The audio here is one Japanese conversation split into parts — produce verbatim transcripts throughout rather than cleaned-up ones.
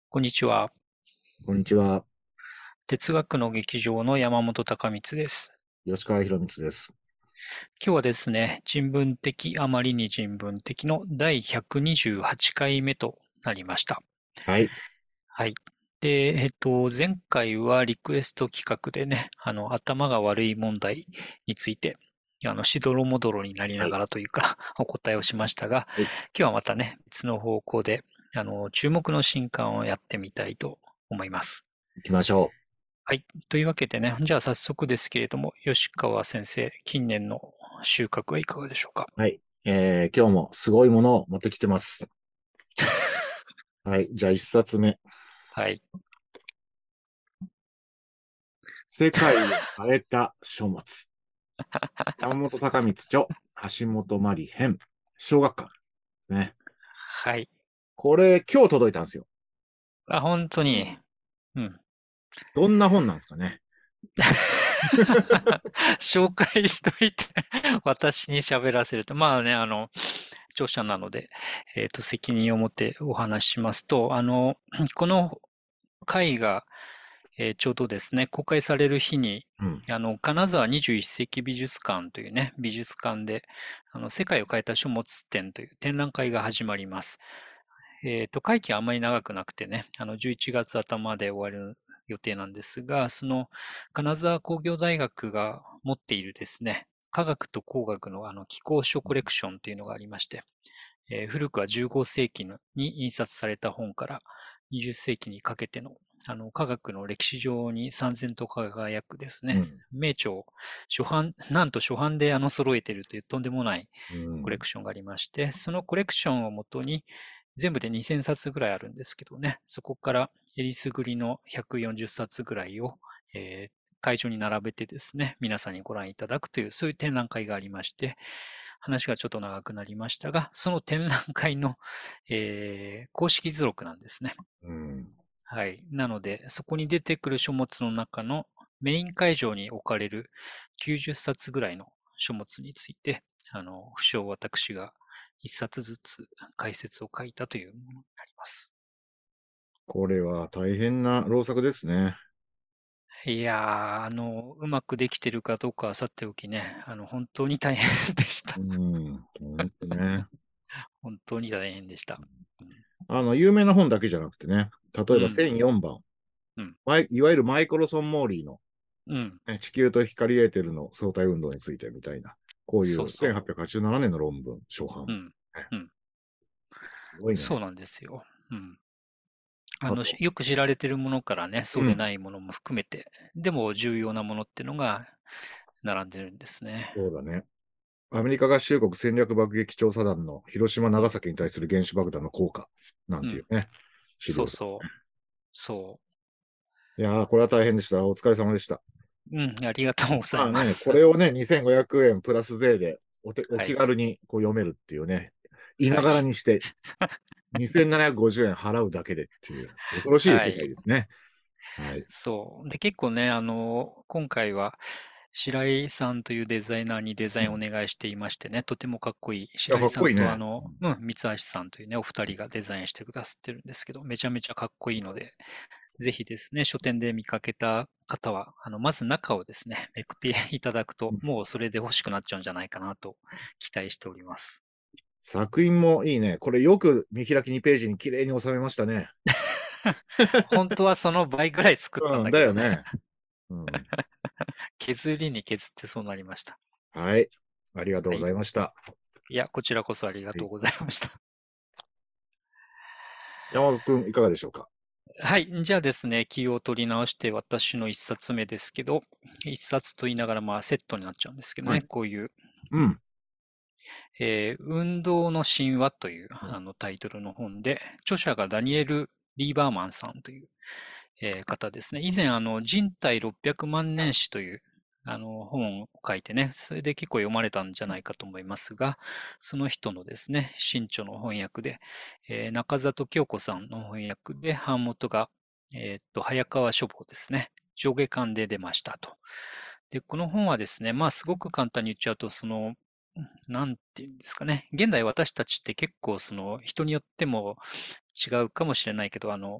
こんにちは。 こんにちは。 哲学の劇場の山本隆光です。 吉川博光です。 今日はですね、人文的、あまりに人文的のだいひゃくにじゅうはちかいめとなりました。 はい。 はい。で、えっと、前回はリクエスト企画でね、あの、頭が悪い問題について、あの、しどろもどろになりはい。 ながらというか、お答えをしましたが、 はい。 今日はまたね、別の方向で、あの、注目の新刊をやってみたいと思います。 行きましょはい。というわけでね、じゃあ早速ですけれども、吉川先生、近年の収穫はいかがでしょうか？ う。はい。えー、今日もすごいものを持ってきてます。はい。じゃあ一冊目。 はい。 世界を変えた書物。山本隆光著、橋本真理編。小学館。ね。 はい。 これ、今日届いたんですよ。 あ、本当に。 うん。 うん。 どんな本なんですかね。 紹介しといて私に喋らせると。まあね、あの、著者なので、えっと、責任を持ってお話ししますと、あの、この回が、えーちょうどですね、公開される日に、 うん。 あの、金沢にじゅういっ世紀美術館というね、美術館で、あの、世界を変えた書物展という展覧会が始まります。えっと、会期はあんまり長くなくてね、あの、じゅういちがつ頭で終わる予定なんですが、その、金沢工業大学が持っているですね、科学と工学のあの、気候書コレクションというのがありまして、えー古くはじゅうご世紀のに印刷された本からにじゅっ世紀にかけてのあの科学の歴史上に燦然と輝くですね、 うん。 名著を初版、なんと初版であの揃えているというとんでもないうん。 コレクションがありまして、そのコレクションをもとに全部でにせんさつぐらいあるんですけどね、そこからえりすぐりのひゃくよんじゅっさつぐらいを、えー会場に並べてですね、皆さんにご覧いただくという、そういう展覧会がありまして、話がちょっと長くなりましたが、その展覧会の、えー公式図録なんですね。 うん。 はい。なので、そこに出てくる書物の中のメイン会場に置かれるきゅうじゅっさつぐらいの書物について、あの、不詳私がいっさつずつ解説を書いたというものになります。 これは大変な労作ですね。 いやー、あの、うまくできてるかどうかはさておきね、あの、本当に大変でしうた。 ん。ほんとね。 本当に大変でした。うん。 あの、有名な本だけじゃなくてね。例えばうん。 せんよんばん。 うん。 マイいわゆるマイクロソン・モーリーのうん。 ね、地球と光エーテルの相対運動についてみたいな、こういうそうそせんはっぴゃくはちじゅうななねんの論文、初版。 う。うん。 ね、 うん。 すごいね。 そうなんですよ。うん。あの、しあと、 よく知られてるものからね、そうでうん、 ないものも含めて、でも重要なものっていうのが並んでるんですね。 そうだね。アメリカ合衆国戦略爆撃調査団の広島、長うん。 崎に対する原子爆弾の効果なんうん。 ていうね、資料で。 そうそう。そいやー、これは大変でした。お疲れ様でした。 う。うん。ありがとうござまあね、 います。 これをね、にせんごひゃくえんプラス税でお手おはい。 気軽にこう読めるっていうね、いなはい。 がらにしてにせんななひゃくごじゅうえん払うだけでっていう、恐ろしい世界はい。 ですね。はい。 そう。で、結構ね、あの、今回は白井さんというデザイナーにデザインをおうん。 願いしていましてね、とてもかっこいいいや、かっ白井さんこいいね。 とあの、うん、三橋さんというね、お二人がデザインしてくださってるんですけど、めちゃめちゃかっこいいので、ぜひですね、書店で見かけた方は、あの、まず中をですね、めくっていただくと、もうそれで欲しくなっちゃうんじゃないかなと期待しております。 作品もいいね。これよく見開きにページに綺麗に収めましたね。 本当はその倍ぐらい作ったんうん、 だけどね。 だよね。うん。 削りに削ってそうなりました。 はい。ありがとうごはい。 ざいました。 いや、こちらこそありがはい。 とうございました。 山本くん、いかがでしょうか？ はい。じゃあですね、気を取り直して私の一冊目ですけど、一冊と言いながらまあセットになっちゃうんですけどね、 はい。 こういう、 うん。 えー運動の神話というあのタイトルの本で、著者がダニエル・リーバーマンさんという、えー方ですね。以前、あの、人体ろっぴゃくまん年史というあの本を書いてね、それで結構読まれたんじゃないかと思いますが、その人のですね、新著の翻訳で、えー中里京子さんの翻訳で、版元が、えーっと、早川書房ですね。上下巻で出ましたと。で、この本はですね、まあ、すごく簡単に言っちゃうと、その、なんていうんですかね。現代私たちって結構その人によっても違うかもしれないけど、あの、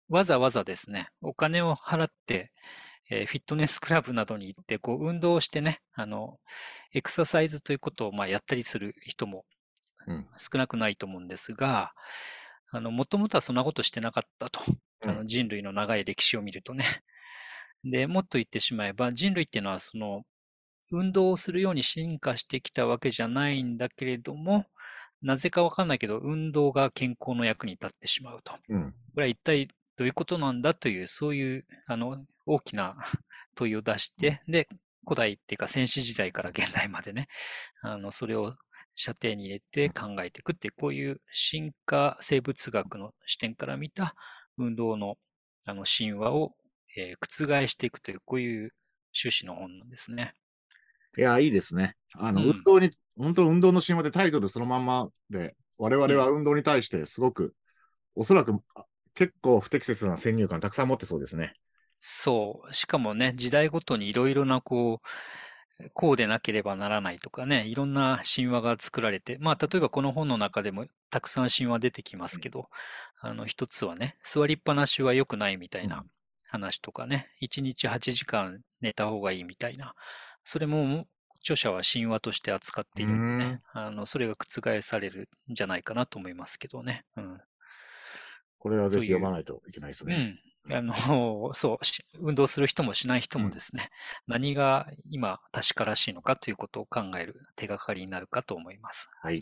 わざわざですね、お金を払って、えーフィットネスクラブなどに行って、こう、運動をしてね、あの、エクササイズということを、まあ、やったりする人もうん。 少なくないと思うんですが、あの、もともとはそんなことしてなかったと。 うん。 あの、人類の長い歴史を見るとね。で、もっと言ってしまえば、人類っていうのは、その、運動をするように進化してきたわけじゃないんだけれども、なぜかわかんないけど、運動が健康の役に立ってしまうと。こうん。 れは一体どういうことなんだという、そういう、あの、大きな問いを出しうん。 て、で、古代っていうか先史時代から現代までね、あの、それを射程に入れて考えていくっていう、こういう進化生物学の視点から見た運動の、あの、神話を、えー覆していくという、こういう趣旨の本なんですね。 いや、いいですね。あの、運うん。 動に、本当運動の神話でタイトルそのまんまで、我々 うん。 は運動に対してすごく、おそらくあ結構不適切な先入観たくさん持ってそうですね。 そう。しかもね、時代ごとにいろいろな、こう、こうでなければならないとかね、いろんな神話が作られて、まあ、例えばこの本の中でもたくさん神話出てきますけど、あの、一つはね、座りっぱなしは良くないみたいなうん。 話とかね、いちにちはちじかん寝た方がいいみたいな、それも著者は神話として扱っうーているんでね、 ん。 あの、それが覆されるんじゃないかなと思いますけどね。うん。 これはぜひ読まという、 ないといけないですね。 うん。あの、そう、し運動する人もしない人うん。 もですね、何が今確からしいのかということを考える手がかりになるかと思います。はい。 はい。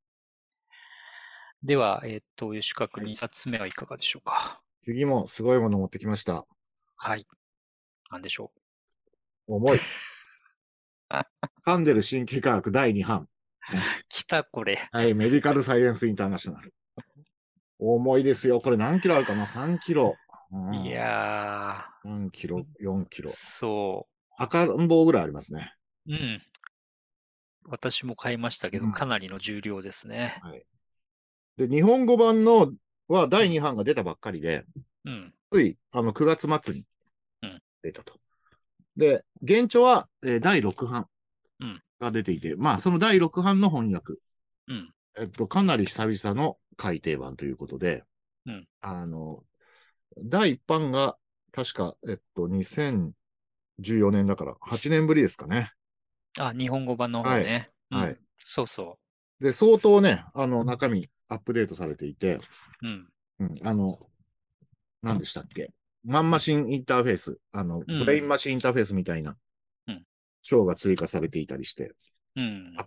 では、えっと、吉川君にさつめはいかがでしょうか。 次もすごいもの持ってきました。 はい。何でしょ重い。 う。あ、 噛んでる神経科学だいに版。ね。 来た、これ。 はい。メディカルサイエンスインターナショナル。重いですよ。これ何キロあるかな？ さん キロ。ういん。 やさんキロ、 ー、 よんキロ。 そ赤ん坊ぐらいありますね。 う。うん。私も買いましたけど、 うん。 かなりの重量ですね。 はい。で、日本語版のはだいにうん。 版が出たばっかりで、 うん。 ついあのくがつ末にうん。 出たと。で、現状は、えーだいろく版うん。 が出ていて、まあ、そのだいろく版の翻訳、 うん。 えっと、かなり久々の改訂版ということで、 うん。 あの、だいいち版が確か、えっと、にせんじゅうよねんだからはちねんぶりですかね。 あ、日本語版の方はい。 ね。うはい。 ん。そうそで、相当ね、あの、中身アップデートされていて、 う。うん。 うん、あの、何でしたっけ？マンマシンインターフェース、あの、ブレインうん。 マシンインターフェースみたいなうん。 章が追加されていたりして、 うん。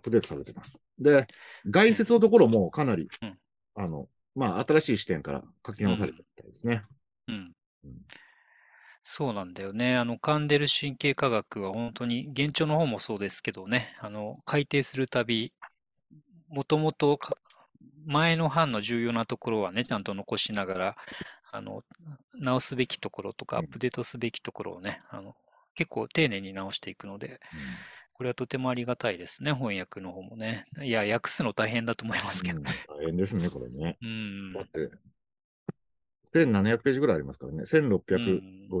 アップデートされてます。で、概うん。 説のところもかなり、 うん。 あの、まあ、新しい視点から書きうん。 直されてみたいですね。 うん。 うん。 そうなんだよね。あの、カンデル神経科学は本当に、現状の方もそうですけどね、あの、改定するたび、もともとか前の版の重要なところはね、ちゃんと残しながら、あの、直すべきところとか、アップデートすべきところをね、あの、結構丁寧に直していくので、 うん。 これはとてもありがたいですね、翻訳の方もね。いや、訳すの大変だと思いますけどね。 うん、大変ですね、これね。 うん。 だって、せんななひゃくページぐらいありますからね。 うん。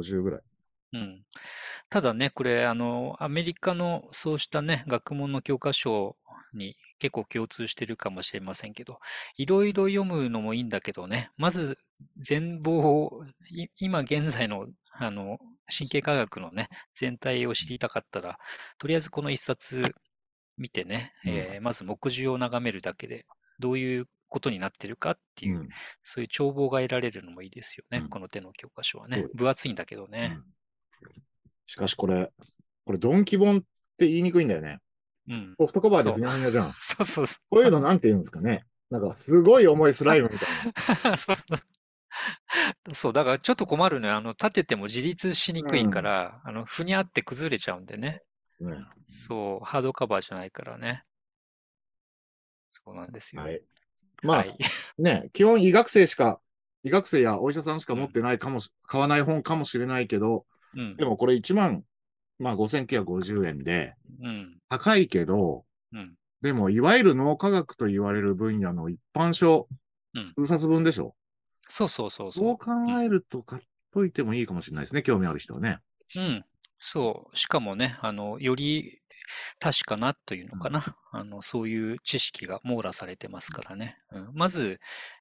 せんろっぴゃくごじゅうぐらい。 うん。ただね、これ、あの、アメリカのそうしたね、学問の教科書に結構共通してるかもしれませんけど、いろいろ読むのもいいんだけどね、まず全貌を、い今現在の、あの、神経科学のね、全体を知りたかったら、とりあえずこの一冊見てね、 うん。 えーまず目次を眺めるだけで、どういうことになってるかっていう、 うん。 そういう帳簿が得られるのもいいですよね、 うん。 この手の教科書はね。 そうです。 分厚いんだけどね。 うん。しかしこれ、これドンキ本って言いにくいんだよね。 うん。 ソフトカバーでそう。 ふにゃふにゃじゃん。 そうそうそこういうのなんて言うんですかね。なんかすごい重いスライムみたいな。 う。そうそうそう、だからちょっと困るのよ。あの、立てても自立しにくいかうん。 ら、あの、ふにゃって崩れちゃうんでね。 ね。 そう、ハードカバーじゃないからね。そうなんですよ。 はい。まあ、 はい。 ね、基本医学生しか、医学生やお医者さんしかうん。 持ってないかもし、買わない本かもしれないけど、 うん。 でもこれいちまん、まあごせんきゅうひゃくごじゅうえんで、 うん。 高いけど、 うん。 でもいわゆる脳科学と言われる分野の一般書、 うん。 数冊分でしょ。 そうそうそうそう考そう。うん。 えると買っといてもいいかもしれないですね。興味ある人はね。 うん。そう。しかもね、あの、より確かなというのうん。 かな。あの、そういう知識が網羅されてますからね。うん、まず、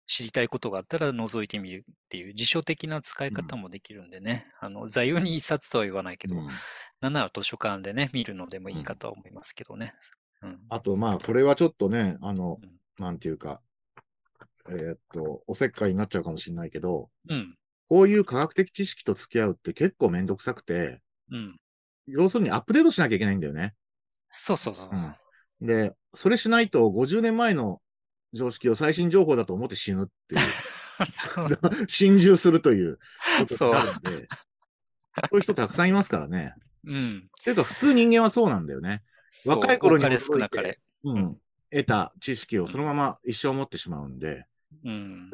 知りたいことがあったら覗いてみるっていう辞書的な使い方もできるんでね、あの、座右に一冊とは言わないけど、 うん。 なんなら図書館でね、見るのでもいいかうん。 とは思いますけどね。うん。 あと、まあ、これはちょっとね、あの、 うん。 なんていうか、えーっと、おせっかいになっちゃうかもしれないけど、 うん。 こういう科学的知識と付き合うって結構めんどくさくて、 うん。 要するにアップデートしなきゃいけないんだよね。 そうそうそう。 うん。で、それしないとごじゅうねんまえの常識を最新情報だと思って死ぬっていう、 そう。 心中するということにそう。 なるんで、そういう人たくさんいますからね。 うん。 ていうか、普通人間はそうなんだよね。若いそう。多頃にかれ少驚いて、 なかれ。うん。 うん、得た知識をうん。 そのまま一生持ってしまうんで、 うん。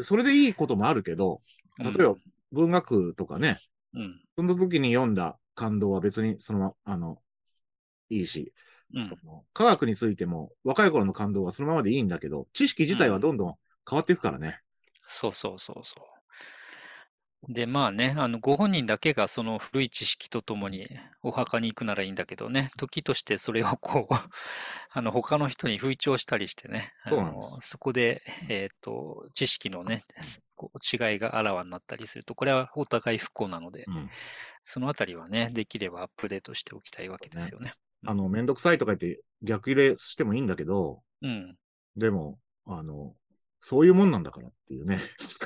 それでいいこともあるけど、例えばうん。 文学とかね、 うん。 その時に読んだ感動は別にそのまま、あの、いいし、 うん。 その科学についても若い頃の感動はそのままでいいんだけど、知識自体はうん。 どんどん変わっていくからね。 そうそうそうそう。で、まあね、あの、ご本人だけがその古い知識とともにお墓に行くならいいんだけどね、時としてそれをこう、あの、他の人に吹聴したりしてね、あの、 そうなんです。 そこで、えっと、知識のね、こう違いがあらわになったりすると、これはお互い不幸なので、 うん。 そのあたりはね、できればアップデートしておきたいわけですね。 よね。うん。 あの、めんどくさいとか言って逆入れしてもいいんだけど、 うん。 でも、あの、そういうもんなんだからっていうね。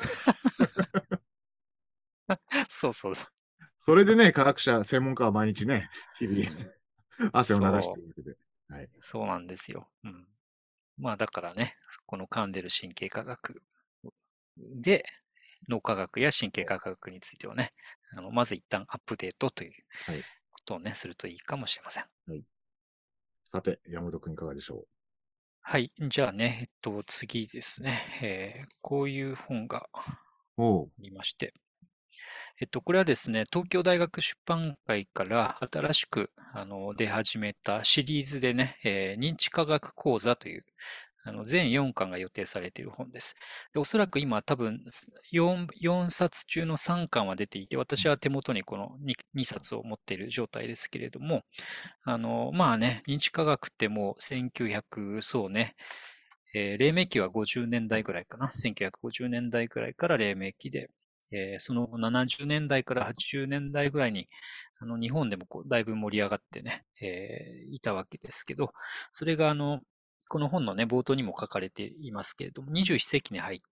そうそうそう。 それでね、科学者、専門家は毎日ね、日々汗を流してそう。 いるわけで。はい。 そうなんですよ。うん。まあだからね、この噛んでる神経科学で、脳科学や神経科学についてはね、あのまず一旦アップデートというはい。 ことをね、するといいかもしれません。 はい。さて、山本君いかがでしょはい。じゃあね、えっと、次ですね。えーこういう本があう。おう。 りまして、えっと、これはですね、東京大学出版会から新しくあの出始めたシリーズでね、えー認知科学講座というあの全よんかんが予定されている本です。でおそらく今多分 4, よんさつ中のさんかんは出ていて、私は手元にこの 2, にさつを持っている状態ですけれども、あの、まあね、認知科学ってもうせんきゅうひゃく、そうね、えー黎明期はごじゅうねんだいぐらいかな。せんきゅうひゃくごじゅうねんだいぐらいから黎明期で、えーそのななじゅうねんだいからはちじゅうねんだいぐらいに、あの、日本でもこうだいぶ盛り上がってね、えーいたわけですけど、それがあの、この本のね、冒頭にも書かれていますけれども、にじゅういっせいきに入って、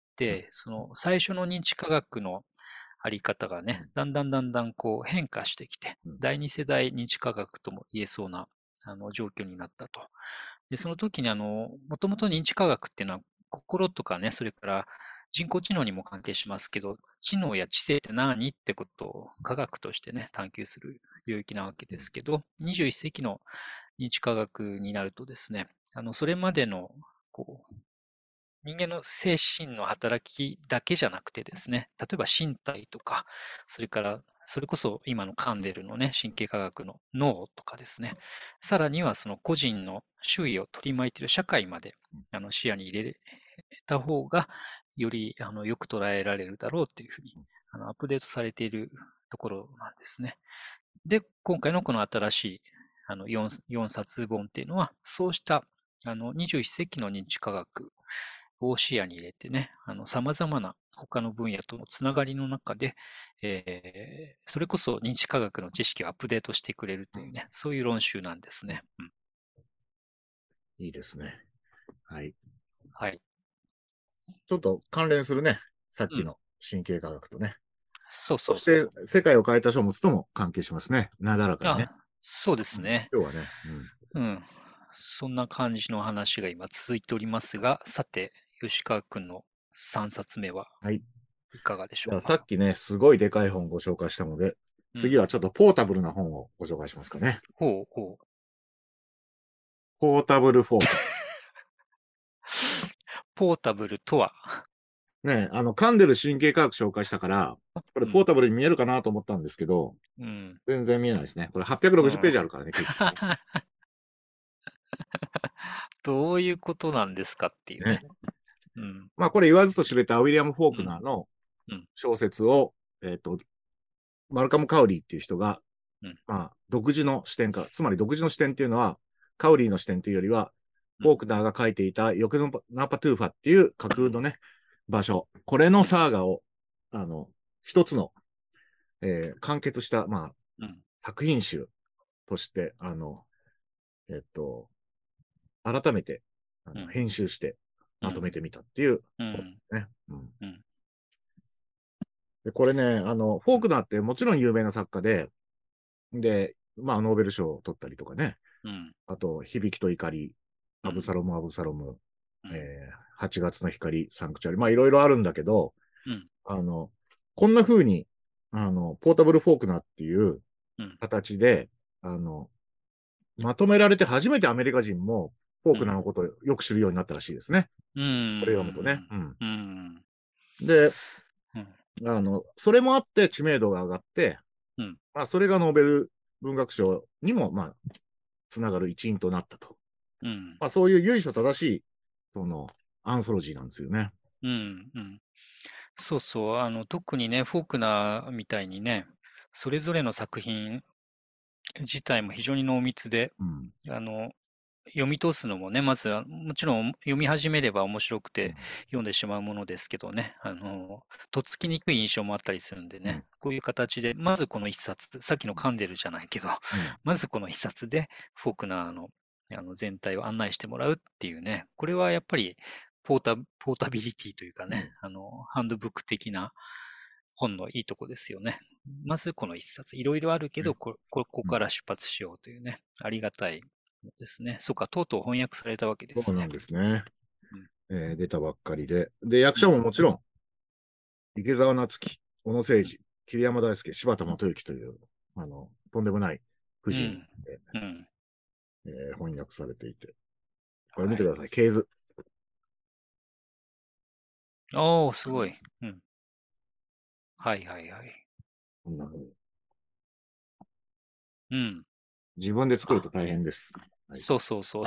その最初の認知科学のあり方がね、だんだんだんだんこう変化してきて、 うん。 だいに世代認知科学とも言えそうなあの状況になったと。で、その時にあの、もともと認知科学っていうのは心とかね、それから人工知能にも関係しますけど、知能や知性って何ってことを科学としてね、探求する領域なわけですけど、にじゅういっせいきの認知科学になるとですね、あの、それまでの、こう、人間の精神の働きだけじゃなくてですね、例えば身体とか、それから、それこそ今のカンデルのね、神経科学の脳とかですね、さらにはその個人の周囲を取り巻いている社会まであの視野に入れた方が、よりあのよく捉えられるだろうというふうにあのアップデートされているところなんですね。で、今回のこの新しいあの 4, よんさつ本っていうのは、そうしたあのにじゅういっせいきの認知科学を視野に入れてね、あの様々な他の分野とのつながりの中で、えーそれこそ認知科学の知識をアップデートしてくれるというね、そういう論集なんですね。うん、 いいですね。はい。 はい。 ちょっと関連するね。さっうん。 きの神経科学とね。 そうそして、 そうそうそ世界を変えた書物とも関係しますね。なだらかう。 にね。 あ、そうでうん、 すね。 今日はね。うん。 うん。そんな感じの話が今続いておりますが、さて、吉川君のさんさつめははい。 いかがでしじゃあ、 ょうか。 さっきね、すごいでかい本をご紹介したので、 うん。 次はちょっとポータブルな本をご紹介しますかね。 ほうほう。 ポータブルフォーカス。 ポータブルとは、 ね、あの、噛んでる神経科学紹介したから、これうん。 ポータブルに見えるかなと思ったんですけど、 うん。 全然見えないですね。これ860ペーうん。 ジあるからね、結構。 どういうことなんですかっていうね。 ね。うん。 まあ、これ言わずと知れたウィリアム・フォーうん。 クナーのうん。 小説を、えっと、マルカム・カウリーっていう人が、 うん。 まあ、独自の視点から、つまり独自の視点っていうのは、カウリーの視点というよりは、 うん。 フォークナーが書いていたヨケノナパトゥーファっていう架うん。 空のね、 場所。これのサーガを、あの、一つの、えー完結した、まあ、 うん、 作品集として、あの、えっと、改めて、あの、 うん、 編集してうん、 まとめてみたっていう本うん、 ね。うん。 うん、 で、これね、あの、フォークナーってもちろん有名な作家で、で、まあ、ノーベル賞を取ったりとかね。 うん、 あと、響きと怒り、 うん、 アブサロム、アブサロム、 うん、 えー、はちがつの光、サンクチュアリ。まあ、いろいろあるんだけど、 うん、 あの、こんな風に、あの、ポータブルフォークナーっていううん、 形で、あの、まとめられて初めてアメリカ人もフォークナーのことをよく知るようになったらしいですね。 うこれ読むとね。 ん、 うん。 うん、 で、 うん、 あの、それもあって知名度が上がって、 うん、 まあ、それがノーベル文学賞にも、まあ、つながる一因となったと。 うん、 まあ、そういう由緒正しい、その、アンソロジーなんですよね。 うん、うん。そうそう、あの、特にね、フォークナーみたいにね、それぞれの作品自体も非常に濃密で、 うん。 あの、読み通すのもね、まずは、もちろん読み始めれば面白くてうん。 読んでしまうものですけどね、あの、とっつきにくい印象もあったりするんでうん。 ね、こういう形で、まずこの一冊、さっきのカンデルじゃないけど、 うん。 まずこの一冊でフォークナーの、あの全体を案内してもらうっていうね、これはやっぱりポータ、ポータビリティというかね、 うん。 あの、ハンドブック的な本のいいとこですよね。まずこの一冊。いろいろあるけど、 ね。 こ、ここうん。 から出発しようというね、ありがたいですね。そうか、とうとう翻訳されたわけですね。 そうなんですね。 うん。 えー出たばっかりで。で、役者うん。 ももちろん、池澤夏樹、小野誠二、桐山大輔、柴田元幸という、あの、とんでもない夫人うん。 で、 うん。 えー翻訳されていて。これ見はい。 てください。系図。 おー、すごい。うん。はいはいはい。 こんな風にうん。 自分で作るとあ、 大変です。はい。 そうそうそう。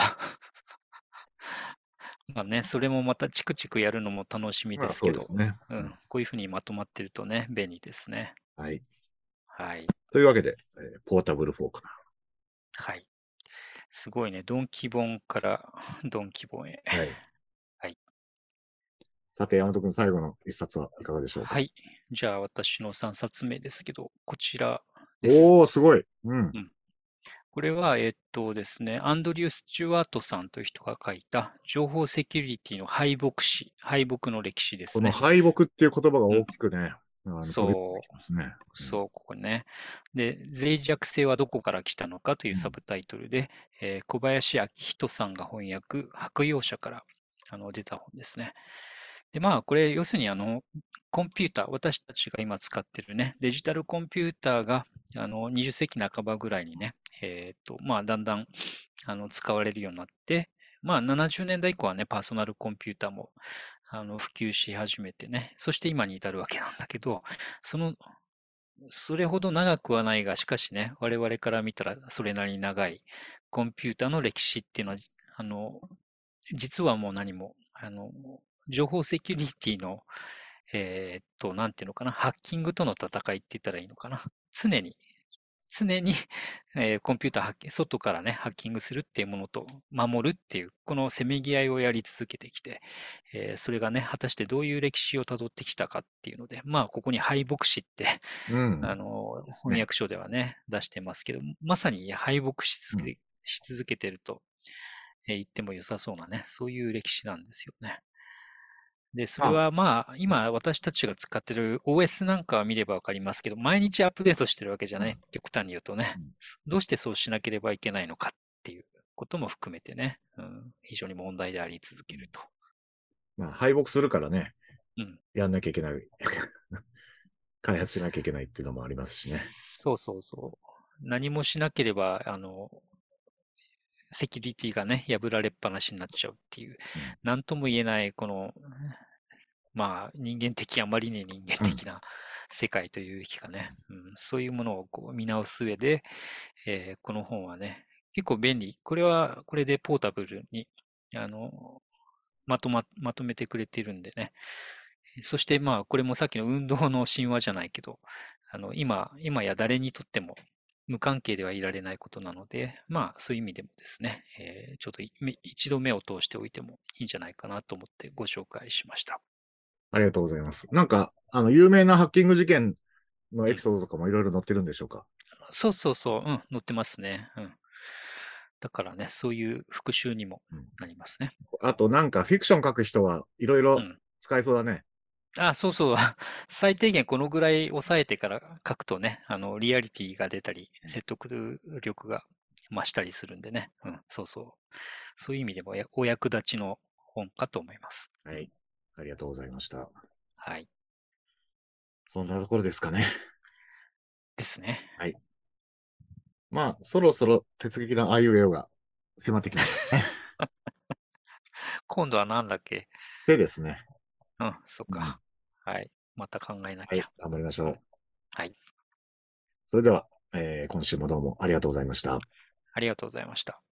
まあね、それもまたチクチクやるのも楽しみまあですけど、 そうですね。 うん。 うん。 こういうふうにまとまってるとね、便利ですね。 はい。 はい。 というわけで、えーポータブルフォークはい。すごいね。ドンキ本からドンキ本へ。 ナー。はい。 はい。 さて、山本君、最後の一冊はいかがでしょうか。 はい。じゃあ私のさんさつめですけど、こちらです。 おー、すごい。うん。 うん。これは、えっとですね、アンドリュー・スチュワートさんという人が書いた情報セキュリティの敗北史、敗北の歴史ですね。 この敗北っていう言葉がうん。 大きくね、あの飛び込んでそう、 きますね。うん。 そう、ここね。で、脆弱性はどこから来たのかといううん。 サブタイトルで、えー小林明人さんが翻訳、白洋社からあの出た本ですね。で、まあ、これ、要するに、あの、コンピューター、私たちが今使ってるね、デジタルコンピューターが、あの、にじゅっ世紀半ばぐらいにね、えっと、まあ、だんだん、あの、使われるようになって、まあ、ななじゅうねんだい以降はね、パーソナルコンピューターも、あの、普及し始めてね、そして今に至るわけなんだけど、その、それほど長くはないが、しかしね、我々から見たらそれなりに長いコンピューターの歴史っていうのは、あの、実はもう何も、あの、情報セキュリティの、えーっと、なんていうのかな、ハッキングとの戦いって言ったらいいのかな。常に、常に、えーコンピューターハッキング、外からね、ハッキングするっていうものと守るっていう、このせめぎ合いをやり続けてきて、えーそれがね、果たしてどういう歴史をたどってきたかっていうので、まあ、ここに敗北史ってうん。 あの、 ですね。 翻訳書ではね、出してますけど、まさに敗北しうん。 続け、し続けてると、えー言っても良さそうなね、そういう歴史なんですよね。で、それまあ、 はまあ、今私たちが使ってる オーエス なんかは見ればわかりますけど、毎日アップデートしてるわけじゃない。 うん。 極端に言うとね、 うん。 どうしてそうしなければいけないのかっていうことも含めてね、うん、非常に問題であり続けると。 まあ、敗北するからね、 うん。 やんなきゃいけない。開発しなきゃいけないっていうのもありますしね。 そうそうそう。何もしなければ、あの、セキュリティがね、破られっぱなしになっちゃうっていう、 うん。 なんとも言えない、この、まあ、人間的、あまりに人間うん。 的な世界というかね、うん、そういうものをこう見直す上で、えーこの本はね、結構便利。これは、これでポータブルに、あの、まとま、まとめてくれているんでね。そしてまあ、これもさっきの運動の神話じゃないけど、あの、今、今や誰にとっても無関係ではいられないことなので、まあ、そういう意味でもですね、えーちょっといめ一度目を通しておいてもいいんじゃないかなと思ってご紹介しました。 ありがとうございます。なんか、あの、有名なハッキング事件のうん。 エピソードとかもいろいろ載ってるんでしょうか？ そうそうそう、うん、載ってますね。うん。だからね、そういう復習にもうん。 なりますね。 あと、なんか、フィクション書く人はいろいろうん。 使えそうだね。 あ、そうそう。最低限このぐらい抑えてから書くとね、あの、リアリティが出たり、説得力が増したりするんでね。うん、そうそう。そういう意味でもやお役立ちの本かと思います。 はい。ありがとうございました。 はい。 そんなところですかね。 ですね。 はい。まあ、そろそろ鉄撃のあいうえおが迫ってきましたね。 今度は何だっけ？ でですね。 うん、そっうん。 か。はい。また考えなはい。 きゃ。 頑張りましうん。 ょう。 はい。 それでは、えー今週もどうもありがとうございました。 ありがとうございました。